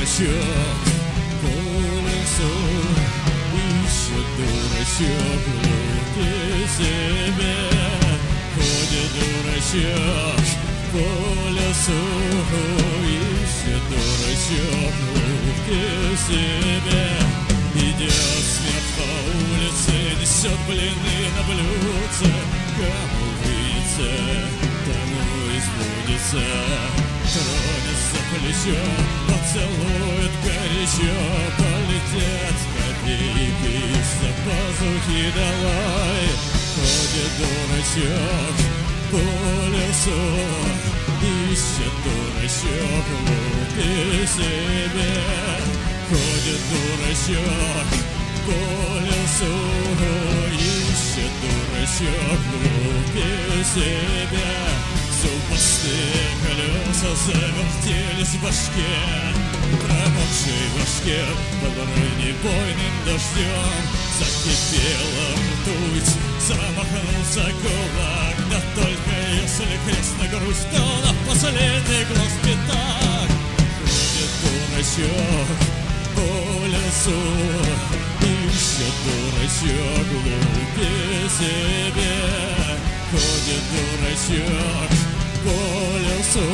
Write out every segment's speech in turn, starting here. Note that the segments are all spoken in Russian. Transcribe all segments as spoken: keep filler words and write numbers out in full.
дурачок по лесу, ищет дурачок лучше себя. Ходит дурачок по лесу, ищет дурачок лучше себя. Идет смерть по улице, несет блины на блюдце. Кому выйдется, тому избудется. Тронется плечо, поцелует горячо. Полетят копейки из-за пазухи долой. Ходит дурачок по лесу, ищет дурачок лучше себя. Ходит дурачок по лесу, ищет дурачок лучше себя. Зубастые колеса завертелись в башке, промокшей башке под бронебойным дождем. Закипела ртуть, замахнулся кулак, да только если крест на грудь, то на последний глаз пятак. Ходит дурачок по лесу, ищет дурачок глупее себя. Ходит дурачок по лесу,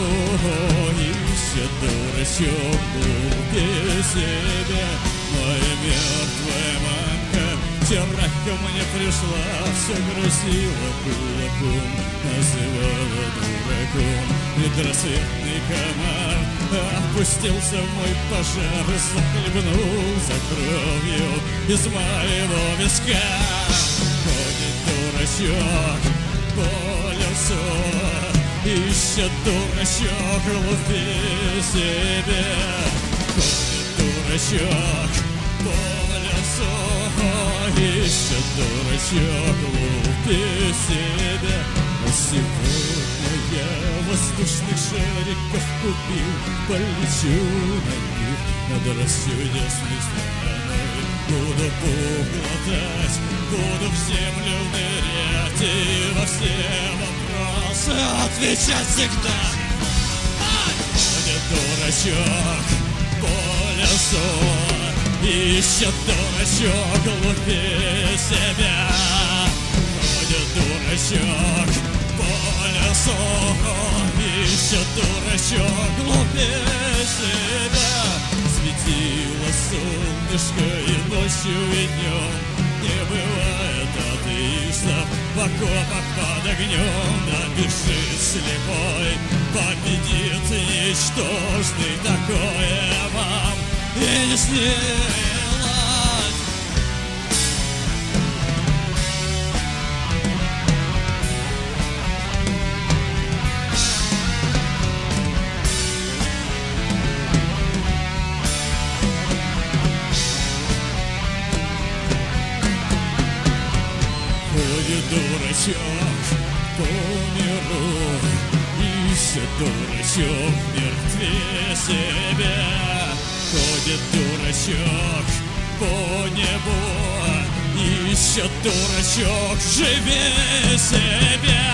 ищет дурачок глупее себя. Моя мертвая мамка вчера ко мне пришла, все грозила кулаком, называла дураком. Предрассветный комар опустился в мой пожар и захлебнул за кровью из моего виска. Ходит дурачок по лесу, ищет дурачок глупее себя. Ходит дурачок по лесу, ищет дурачок глупее себя. Но сегодня я воздушных шариков купил, полечу на них над расчудесной страной. Буду поглотать, буду в землю нырять и во все вопросы отвечать всегда. Ходит дурачок по лесу, ищет дурачок глупее себя. Ходит дурачок по лесу, ищет дурачок глупее себя. Светило солнышко и ночью, и днем, не бывает атеистов в окопах под огнем. Да бежит слепой, победит ничтожный, такое вам и не снилось. Ходит дурачок по миру, ищет дурачок мертвее себя. Ходит дурачок по небу, ищет дурачок живее себя.